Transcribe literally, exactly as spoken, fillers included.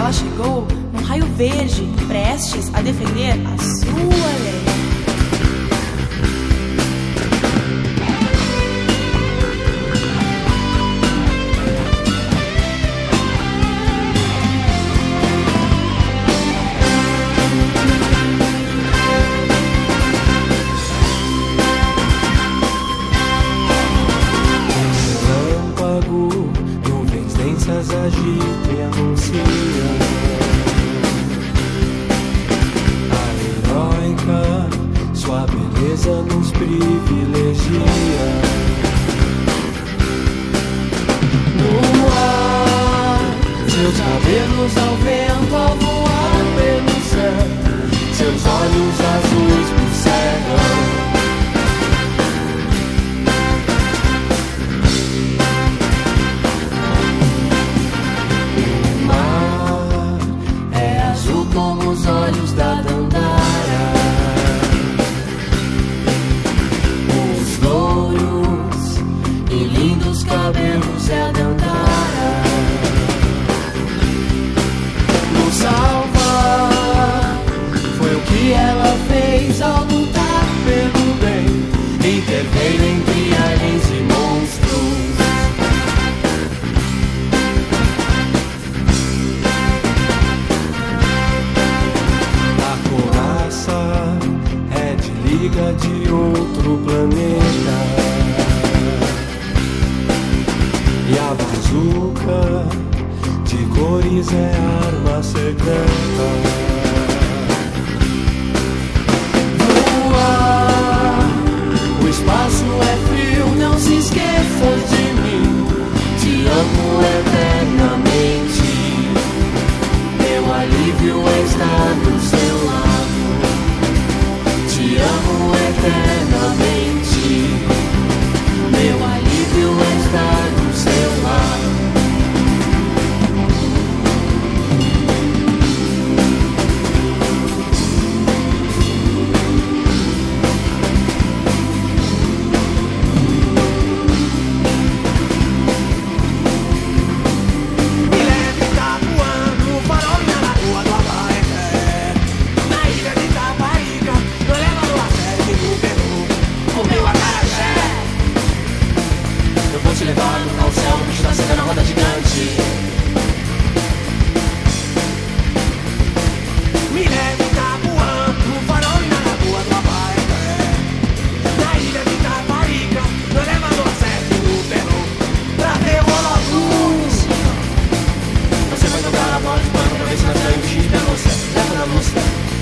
ela chegou num raio verde, prestes a defender a sua lei. Agita e anuncia a heróica, sua beleza nos privilegia. No ar, seus cabelos ao vento ao voar pelo céu, seus olhos azuis me cegam. Como os olhos da Dandara, os louros e lindos cabelos é a Dandara. Nos salvar foi o que ela fez ao lutar pelo bem, interveio entre aliens e monstros. Liga de outro planeta, e a bazuca de cores é arma secreta. Voar, o espaço é frio, não se esqueça de mim. Te amo eternamente, meu alívio é estar do seu lado. Te amo eternamente, meu alívio é estar do seu lado. Me leve, tá voando, farol na lagoa do Abaeté, na ilha de Itaparica, no elevador a sete do Peru, o meu acarajé. Eu vou te levar ao céu, o bicho tá secando a roda gigante. Me leve, tá voando, farol na lagoa do Abaeté, na ilha de Itaparica, no elevador a sete do Peru, pra ver o Hololuz. Você vai jogar a bola de pano pra ver se vai sair um bicho de pelúcia. Leva na luz.